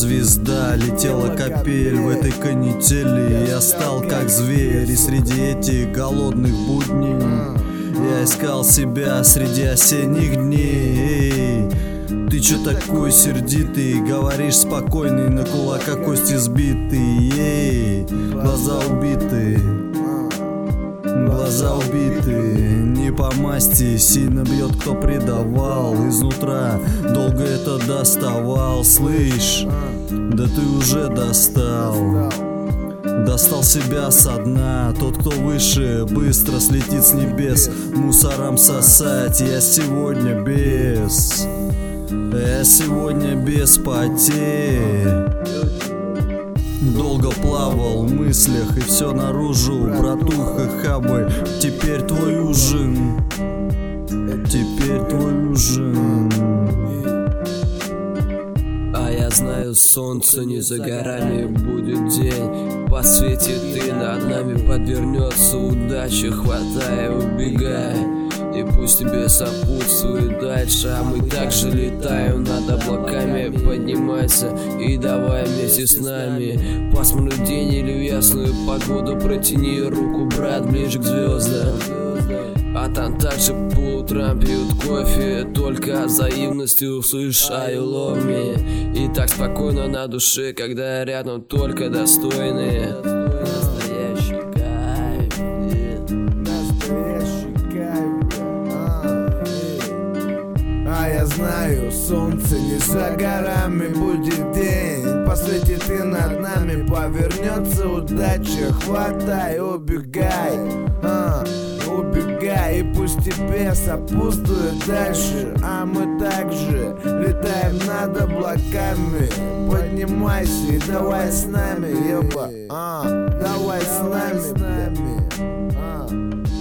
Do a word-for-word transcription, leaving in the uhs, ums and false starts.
звезда. Летела капель в этой канители. Я стал как зверь, и среди этих голодных будней я искал себя среди осенних дней. Ты чё такой сердитый? Говоришь спокойный, на кулака кости сбитый. Ей, глаза убиты, глаза убиты. Не по масти, сильно бьет, кто предавал. Изнутра долго это доставал. Слышь, да ты уже достал. Достал себя со дна. Тот, кто выше, быстро слетит с небес. Мусорам сосать. Я сегодня без Я сегодня без потерь. Долго плавал в мыслях, и все наружу. Братуха, хабы, теперь твой ужин. Теперь твой ужин. А я знаю, солнце не за горами, будет день. Посветит и над нами подвернется удача. Хватай, убегай, и пусть тебе сопутствует дальше. А мы также летаем над облаками. Поднимайся и давай вместе с нами. Пасмурный день или в ясную погоду протяни руку, брат, ближе к звездам. А там также по утрам пьют кофе. Только взаимностью услышь I love me. И так спокойно на душе, когда рядом только достойные. Настоящий кайф, настоящий кайф. А я знаю, солнце не за горами, будет день. Посветит и над нами повернется удача. Хватай, убегай, а, убегай, и пусть тебе сопутствует дальше. А мы также летаем над облаками. Поднимайся и давай с нами, еба, а, давай с нами, а.